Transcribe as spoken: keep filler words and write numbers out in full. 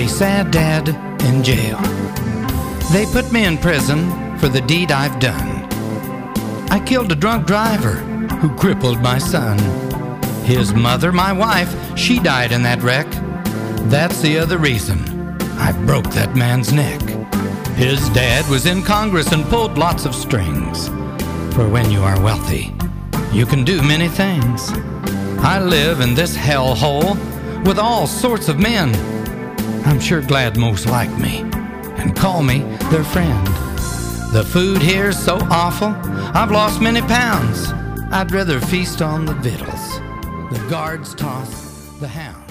lonely, sad dad in jail. They put me in prison for the deed I've done. I killed a drunk driver who crippled my son. His mother, my wife, she died in that wreck. That's the other reason I broke that man's neck. His dad was in Congress and pulled lots of strings. For when you are wealthy, you can do many things. I live in this hellhole with all sorts of men. I'm sure glad most like me and call me their friend. The food here's so awful, I've lost many pounds. I'd rather feast on the victuals the guards toss the hounds.